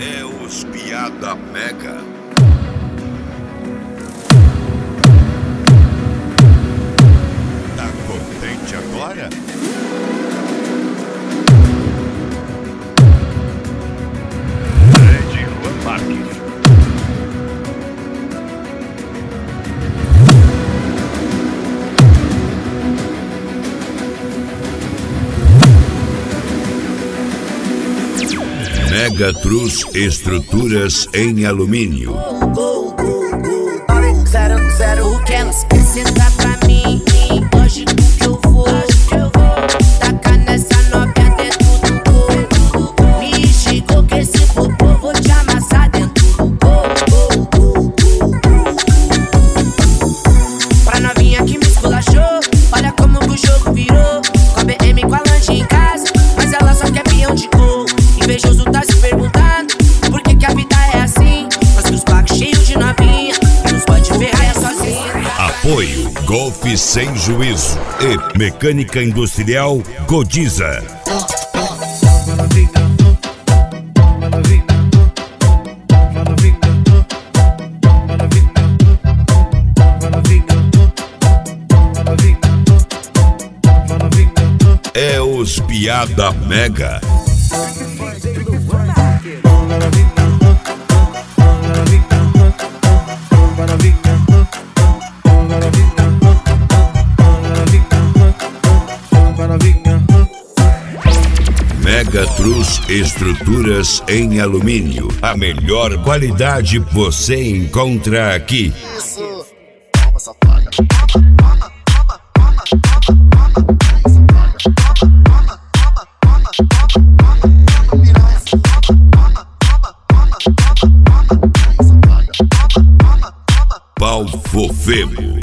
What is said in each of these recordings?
É os Piada Mega. Tá contente agora? Fred Juan Marques. Mega Trus Estruturas em Alumínio. O que elas apresentar pra mim? Hoje que eu vou tacar nessa novinha dentro do gol. Me chegou que esse popô vou te amassar dentro do gol. Pra novinha que me esculachou, olha como que o jogo virou. Com a BM com a lanche em casa, mas ela só quer peão de gol. Invejoso tá se perguntando por que a vida é assim. Mas que os blacos cheios de novinha e os boy de ferraia sozinho. Apoio Golf Sem Juízo e Mecânica Industrial Godiza. É os Piada Mega. Mega Trus Estruturas em Alumínio. A melhor qualidade você encontra aqui. Pau Fofemo.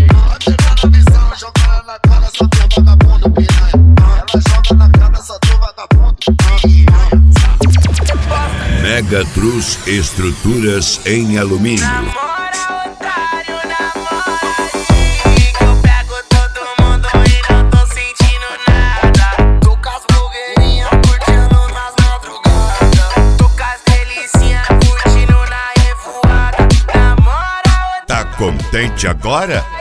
Mega Trus Estruturas em Alumínio. Namora, otário, namora aí, que eu pego todo mundo e não tô sentindo nada. Tô com as blogueirinhas curtindo nas madrugadas. Tô com as delicinhas curtindo na revoada. Namora, Tá contente agora?